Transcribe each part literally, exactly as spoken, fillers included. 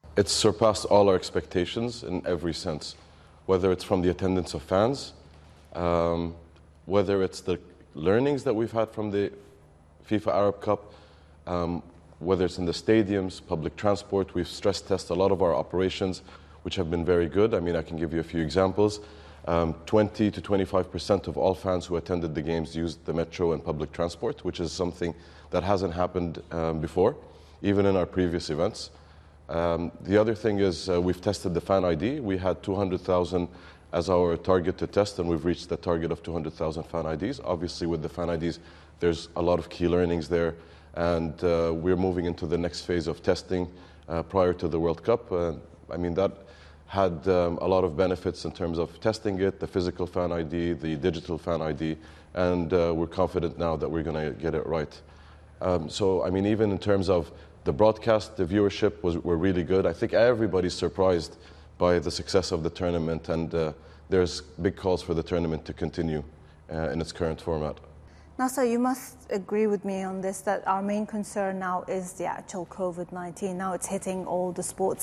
It's surpassed all our expectations in every sense, whether it's from the attendance of fans, um, whether it's the learnings that we've had from the FIFA Arab Cup, um, whether it's in the stadiums, public transport. We've stress tested a lot of our operations, which have been very good. I mean, I can give you a few examples. Um, twenty to twenty-five percent of all fans who attended the games used the metro and public transport, which is something that hasn't happened um, before, even in our previous events. Um, the other thing is uh, we've tested the fan I D. We had two hundred thousand as our target to test, and we've reached the target of two hundred thousand fan I Ds. Obviously, with the fan I Ds, there's a lot of key learnings there, and uh, we're moving into the next phase of testing uh, prior to the World Cup. Uh, I mean, that had um, a lot of benefits in terms of testing it, the physical fan I D, the digital fan I D, and uh, we're confident now that we're going to get it right. Um, so, I mean, even in terms of the broadcast, the viewership was were really good. I think everybody's surprised by the success of the tournament, and uh, there's big calls for the tournament to continue uh, in its current format. Nasser, you must agree with me on this, that our main concern now is the actual COVID nineteen. Now it's hitting all the sports.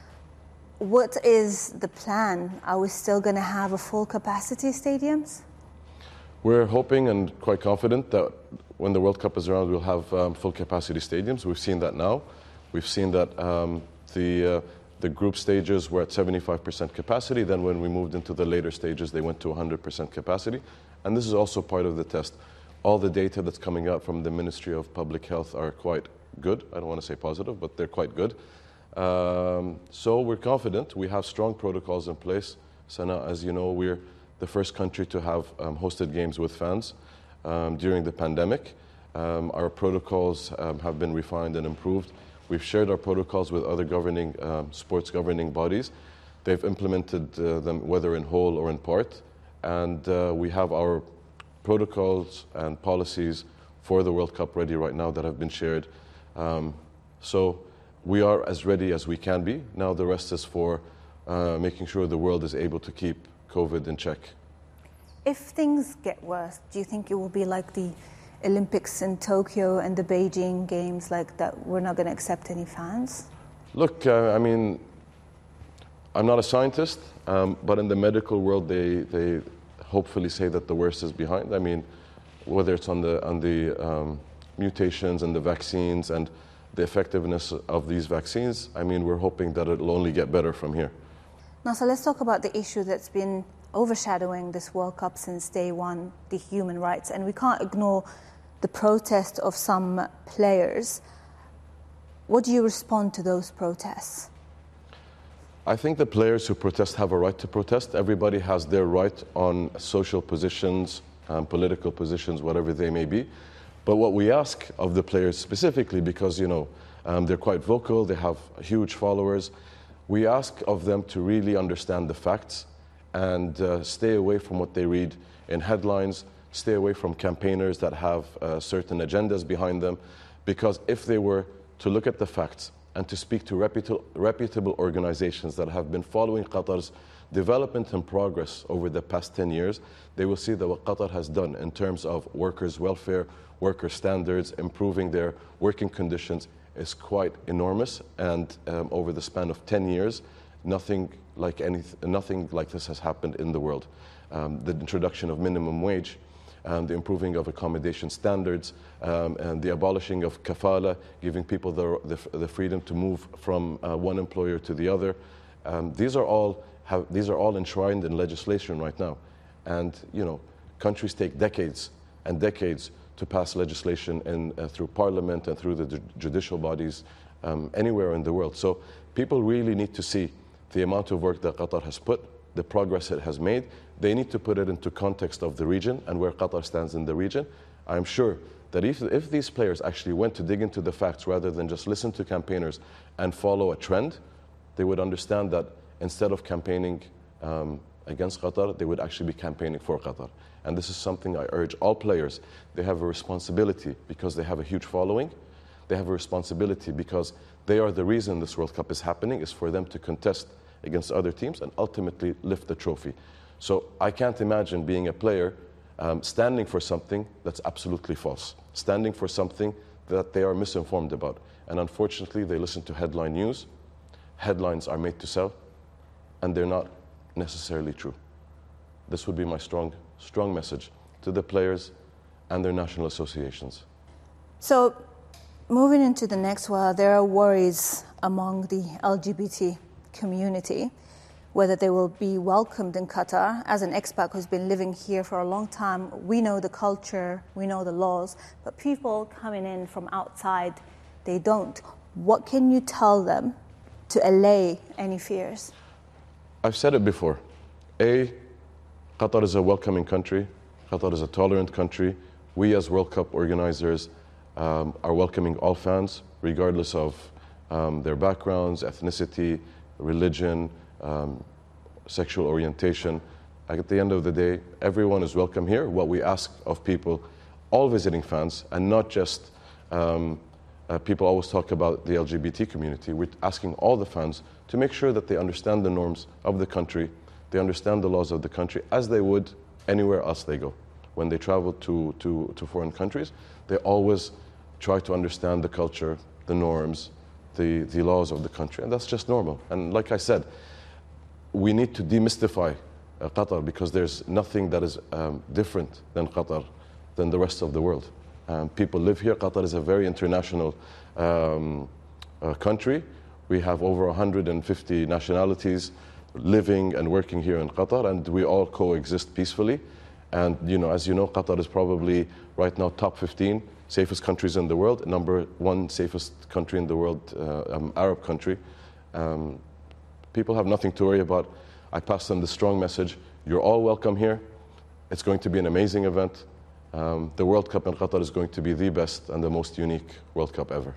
What is the plan? Are we still going to have a full capacity stadiums? We're hoping and quite confident that when the World Cup is around, we'll have um, full capacity stadiums. We've seen that now. We've seen that um, the, uh, the group stages were at seventy-five percent capacity. Then when we moved into the later stages, they went to one hundred percent capacity. And this is also part of the test. All the data that's coming out from the Ministry of Public Health are quite good. I don't want to say positive, but they're quite good. Um, so we're confident. We have strong protocols in place. Sana, as you know, we're the first country to have um, hosted games with fans um, during the pandemic. Um, our protocols um, have been refined and improved. We've shared our protocols with other governing um, sports governing bodies. They've implemented uh, them whether in whole or in part, and uh, we have our protocols and policies for the World Cup ready right now that have been shared. Um, so we are as ready as we can be. Now the rest is for uh, making sure the world is able to keep COVID in check. If things get worse, do you think it will be like the Olympics in Tokyo and the Beijing games, like that we're not going to accept any fans? Look, uh, I mean, I'm not a scientist, um, but in the medical world, they, they hopefully say that the worst is behind. I mean, whether it's on the, on the um, mutations and the vaccines and the effectiveness of these vaccines, I mean, we're hoping that it'll only get better from here. Now, so let's talk about the issue that's been overshadowing this World Cup since day one, the human rights. And we can't ignore the protest of some players. What do you respond to those protests? I think the players who protest have a right to protest. Everybody has their right on social positions, um, political positions, whatever they may be. But what we ask of the players specifically, because, you know, um, they're quite vocal, they have huge followers, we ask of them to really understand the facts and uh, stay away from what they read in headlines, stay away from campaigners that have uh, certain agendas behind them, because if they were to look at the facts and to speak to reputable, reputable organizations that have been following Qatar's development and progress over the past ten years, they will see that what Qatar has done in terms of workers' welfare, worker standards, improving their working conditions is quite enormous. And um, over the span of ten years, nothing like, any, nothing like this has happened in the world. Um, the introduction of minimum wage, Um, the improving of accommodation standards, um, and the abolishing of kafala, giving people the, the, the freedom to move from uh, one employer to the other. Um, these are all have, these are all enshrined in legislation right now, and you know, countries take decades and decades to pass legislation in, uh, through parliament and through the judicial bodies um, anywhere in the world. So people really need to see the amount of work that Qatar has put, the progress it has made. They need to put it into context of the region and where Qatar stands in the region. I'm sure that if, if these players actually went to dig into the facts rather than just listen to campaigners and follow a trend, they would understand that instead of campaigning um, against Qatar, they would actually be campaigning for Qatar. And this is something I urge all players. They have a responsibility because they have a huge following. They have a responsibility because they are the reason this World Cup is happening, is for them to contest against other teams and ultimately lift the trophy. So I can't imagine being a player um, standing for something that's absolutely false, standing for something that they are misinformed about. And unfortunately, they listen to headline news. headlines are made to sell, and they're not necessarily true. This would be my strong, strong message to the players and their national associations. So, moving into the next one, there are worries among the L G B T community whether they will be welcomed in Qatar. As an expat who's been living here for a long time, we know the culture, we know the laws, but people coming in from outside, they don't. What can you tell them to allay any fears? I've said it before. A, Qatar is a welcoming country. Qatar is a tolerant country. We as World Cup organizers um, are welcoming all fans, regardless of um, their backgrounds, ethnicity, religion, um, sexual orientation. At the end of the day, everyone is welcome here. What we ask of people, all visiting fans, and not just um, uh, people always talk about the L G B T community. We're asking all the fans to make sure that they understand the norms of the country, they understand the laws of the country, as they would anywhere else they go. When they travel to, to, to foreign countries, they always try to understand the culture, the norms, the, the laws of the country, and that's just normal. And like I said, we need to demystify uh, Qatar, because there's nothing that is um, different than Qatar, than the rest of the world. Um, people live here. Qatar is a very international um, uh, country. We have over one hundred fifty nationalities living and working here in Qatar, and we all coexist peacefully. And you know, as you know, Qatar is probably right now top fifteen safest countries in the world, number one safest country in the world, uh, um, Arab country. Um, people have nothing to worry about. I pass them the strong message: you're all welcome here. It's going to be an amazing event. Um, the World Cup in Qatar is going to be the best and the most unique World Cup ever.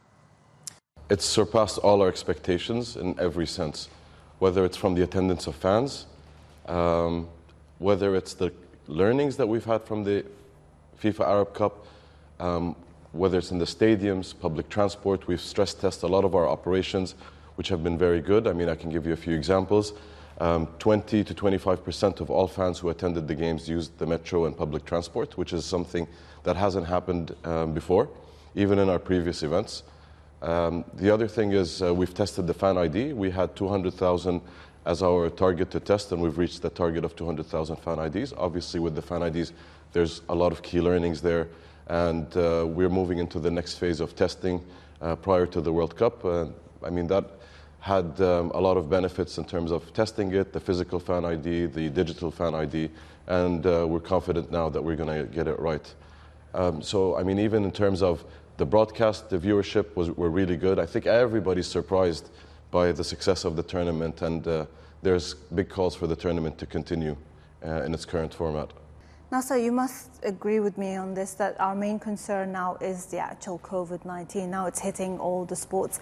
It's surpassed all our expectations in every sense, whether it's from the attendance of fans, um, whether it's the learnings that we've had from the FIFA Arab Cup, um, whether it's in the stadiums, public transport. We've stress tested a lot of our operations, which have been very good. I mean, I can give you a few examples. Um, twenty to twenty-five percent of all fans who attended the games used the metro and public transport, which is something that hasn't happened um, before, even in our previous events. Um, the other thing is uh, we've tested the fan I D. We had two hundred thousand as our target to test, and we've reached the target of two hundred thousand fan I Ds. Obviously, with the fan I Ds, there's a lot of key learnings there, and uh, we're moving into the next phase of testing uh, prior to the World Cup. Uh, I mean, that had um, a lot of benefits in terms of testing it, the physical fan I D, the digital fan I D, and uh, we're confident now that we're going to get it right. Um, so, I mean, even in terms of the broadcast, the viewership was were really good. I think everybody's surprised by the success of the tournament, and uh, there's big calls for the tournament to continue uh, in its current format. Nasser, you must agree with me on this, that our main concern now is the actual COVID nineteen. Now it's hitting all the sports.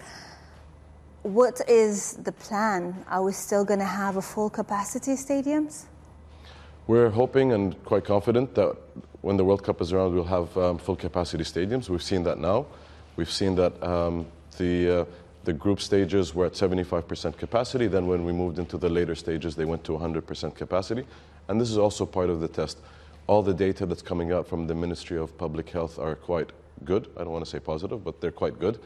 What is the plan? Are we still going to have a full capacity stadiums? We're hoping and quite confident that when the World Cup is around, we'll have um, full capacity stadiums. We've seen that now. We've seen that um, the uh, the group stages were at seventy-five percent capacity. Then when we moved into the later stages, they went to one hundred percent capacity. And this is also part of the test. All the data that's coming out from the Ministry of Public Health are quite good. I don't want to say positive, but they're quite good.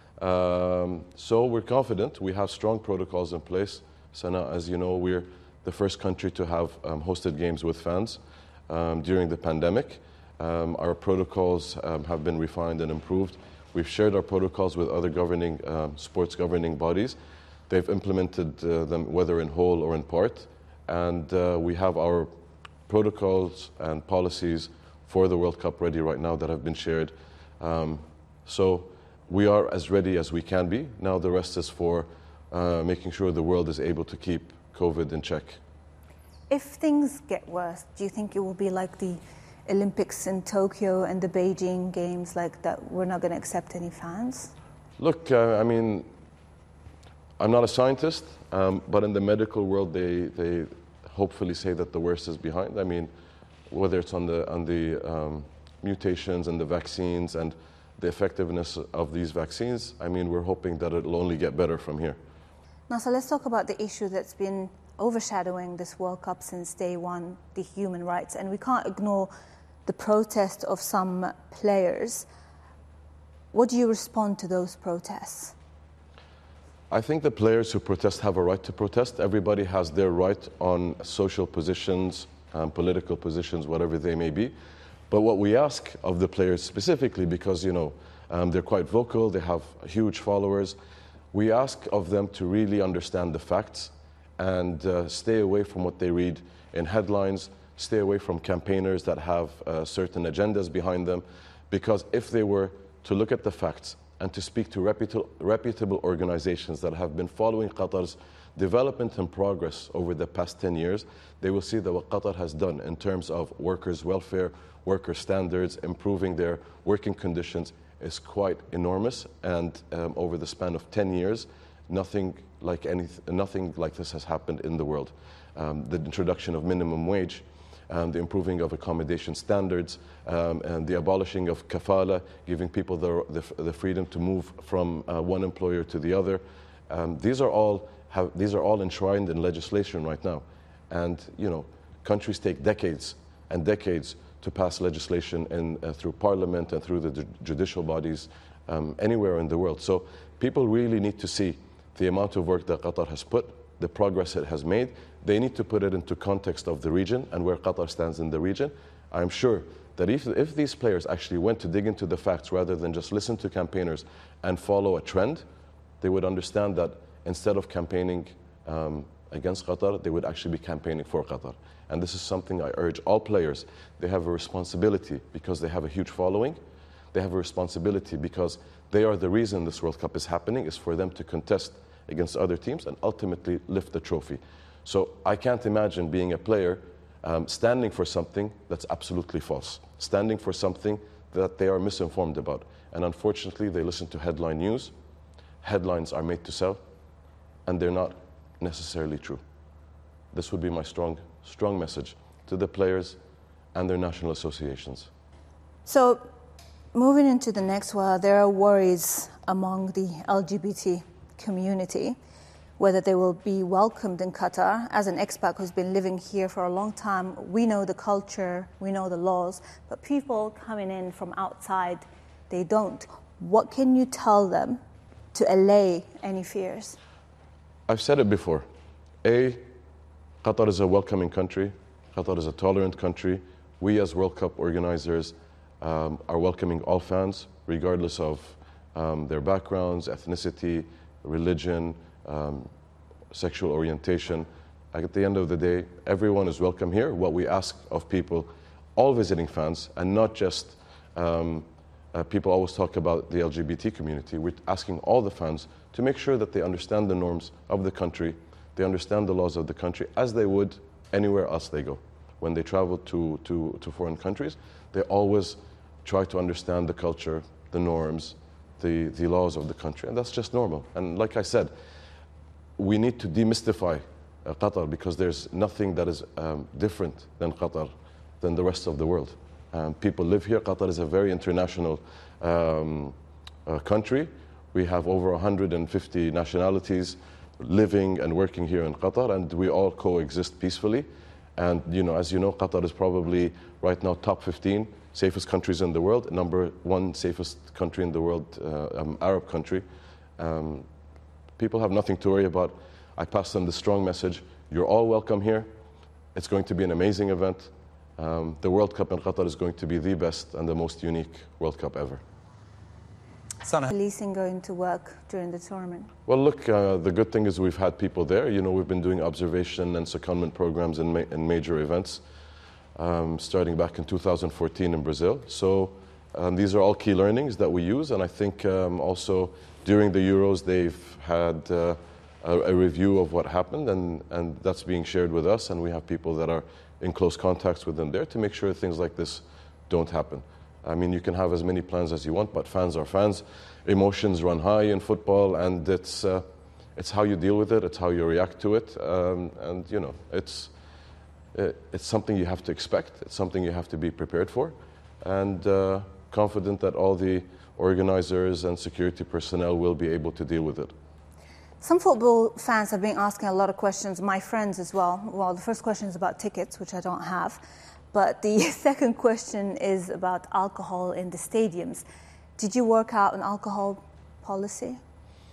Um, so we're confident. We have strong protocols in place. Sana, as you know, we're the first country to have um, hosted games with fans um, during the pandemic. Um, our protocols um, have been refined and improved. We've shared our protocols with other governing um, sports governing bodies. They've implemented uh, them whether in whole or in part. And uh, we have our protocols and policies for the World Cup ready right now that have been shared. Um, so we are as ready as we can be. Now the rest is for uh, making sure the world is able to keep COVID in check. If things get worse, do you think it will be like the Olympics in Tokyo and the Beijing games, like that we're not going to accept any fans? Look, uh, I mean, I'm not a scientist, um, but in the medical world, they, they hopefully say that the worst is behind. I mean, whether it's on the, on the um, mutations and the vaccines and the effectiveness of these vaccines, I mean, we're hoping that it'll only get better from here. Now, so let's talk about the issue that's been overshadowing this World Cup since day one, the human rights. And we can't ignore the protest of some players. What do you respond to those protests? I think the players who protest have a right to protest. Everybody has their right on social positions, um, political positions, whatever they may be. But what we ask of the players specifically, because, you know, um, they're quite vocal, they have huge followers, we ask of them to really understand the facts and uh, stay away from what they read in headlines, stay away from campaigners that have uh, certain agendas behind them, because if they were to look at the facts and to speak to reputable, reputable organizations that have been following Qatar's development and progress over the past ten years, they will see that what Qatar has done in terms of workers' welfare, worker standards, improving their working conditions is quite enormous. And um, over the span of ten years, nothing like, any, nothing like this has happened in the world. Um, the introduction of minimum wage, Um, the improving of accommodation standards, um, and the abolishing of kafala, giving people the, the, the freedom to move from uh, one employer to the other. Um, these are all have, these are all enshrined in legislation right now. And, you know, countries take decades and decades to pass legislation in, uh, through parliament and through the judicial bodies um, anywhere in the world. So people really need to see the amount of work that Qatar has put, the progress it has made. They need to put it into context of the region and where Qatar stands in the region. I'm sure that if, if these players actually went to dig into the facts rather than just listen to campaigners and follow a trend, they would understand that instead of campaigning um, against Qatar, they would actually be campaigning for Qatar. And this is something I urge all players. They have a responsibility because they have a huge following. They have a responsibility because they are the reason this World Cup is happening, is for them to contest against other teams and ultimately lift the trophy. So I can't imagine being a player um, standing for something that's absolutely false, standing for something that they are misinformed about. And unfortunately, they listen to headline news. Headlines are made to sell, and they're not necessarily true. This would be my strong, strong message to the players and their national associations. So moving into the next one, there are worries among the L G B T community whether they will be welcomed in Qatar. As an expat who's been living here for a long time, we know the culture, we know the laws, but people coming in from outside, they don't. What can you tell them to allay any fears? I've said it before. A, Qatar is a welcoming country. Qatar is a tolerant country. We as World Cup organizers um, are welcoming all fans, regardless of um, their backgrounds, ethnicity, religion, Um, sexual orientation. At the end of the day, everyone is welcome here. What we ask of people, all visiting fans, and not just um, uh, people always talk about the L G B T community. We're asking all the fans to make sure that they understand the norms of the country, they understand the laws of the country, as they would anywhere else they go. When they travel to, to, to foreign countries, they always try to understand the culture, the norms, the, the laws of the country, and that's just normal. And like I said, we need to demystify uh, Qatar, because there's nothing that is um, different than Qatar, than the rest of the world. Um, people live here. Qatar is a very international um, uh, country. We have over one hundred fifty nationalities living and working here in Qatar, and we all coexist peacefully. And you know, as you know, Qatar is probably right now top fifteen safest countries in the world, number one safest country in the world, uh, um, Arab country. Um, People have nothing to worry about. I pass them the strong message. You're all welcome here. It's going to be an amazing event. Um, the World Cup in Qatar is going to be the best and the most unique World Cup ever. Sana. Policing going to work during the tournament? Well, look, uh, the good thing is we've had people there. You know, we've been doing observation and secondment programs in, ma in major events, um, starting back in two thousand fourteen in Brazil. So um, these are all key learnings that we use, and I think um, also during the Euros, they've had uh, a, a review of what happened, and, and that's being shared with us, and we have people that are in close contacts with them there to make sure things like this don't happen. I mean, you can have as many plans as you want, but fans are fans. Emotions run high in football, and it's, uh, it's how you deal with it, it's how you react to it, um, and you know, it's, it, it's something you have to expect, it's something you have to be prepared for, and uh, confident that all the organizers and security personnel will be able to deal with it. Some football fans have been asking a lot of questions, my friends as well. Well, the first question is about tickets, which I don't have. But the second question is about alcohol in the stadiums. Did you work out an alcohol policy?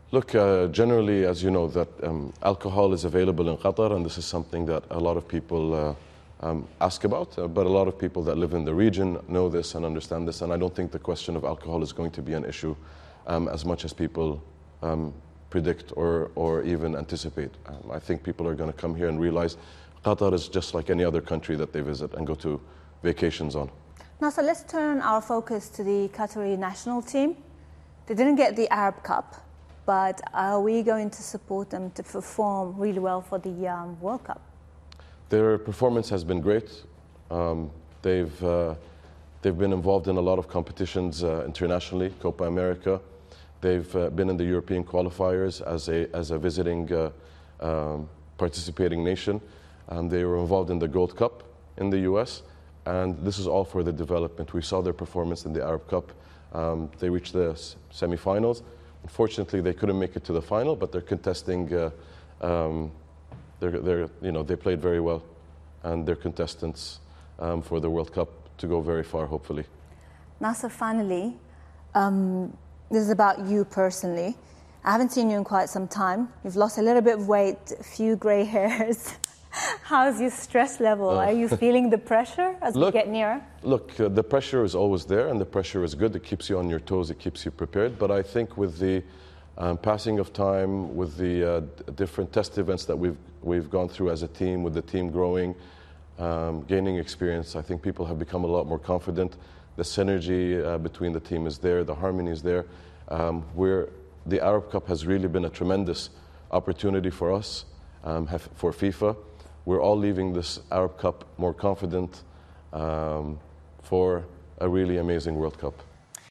Look, uh, generally, as you know, that um, alcohol is available in Qatar, and this is something that a lot of people uh, um, ask about, uh, but a lot of people that live in the region know this and understand this, and I don't think the question of alcohol is going to be an issue um, as much as people um, predict or, or even anticipate. Um, I think people are going to come here and realize Qatar is just like any other country that they visit and go to vacations on. Now, so let's turn our focus to the Qatari national team. They didn't get the Arab Cup, but are we going to support them to perform really well for the um, World Cup? Their performance has been great. Um, they've, uh, they've been involved in a lot of competitions uh, internationally, Copa America. They've uh, been in the European qualifiers as a, as a visiting uh, um, participating nation. Um, they were involved in the Gold Cup in the U S, and this is all for the development. We saw their performance in the Arab Cup. Um, they reached the semifinals. Unfortunately, they couldn't make it to the final, but they're contesting. Uh, um, they're, they're, you know, they played very well, and they're contestants um, for the World Cup to go very far, hopefully. Nasser, finally, um, this is about you personally. I haven't seen you in quite some time. You've lost a little bit of weight, a few grey hairs. How's your stress level? Uh, Are you feeling the pressure as look, we get nearer? Look, uh, the pressure is always there, and the pressure is good. It keeps you on your toes, it keeps you prepared. But I think with the um, passing of time, with the uh, different test events that we've, we've gone through as a team, with the team growing, um, gaining experience, I think people have become a lot more confident. The synergy uh, between the team is there, the harmony is there. Um, we're, the Arab Cup has really been a tremendous opportunity for us, um, have, for FIFA. We're all leaving this Arab Cup more confident um, for a really amazing World Cup.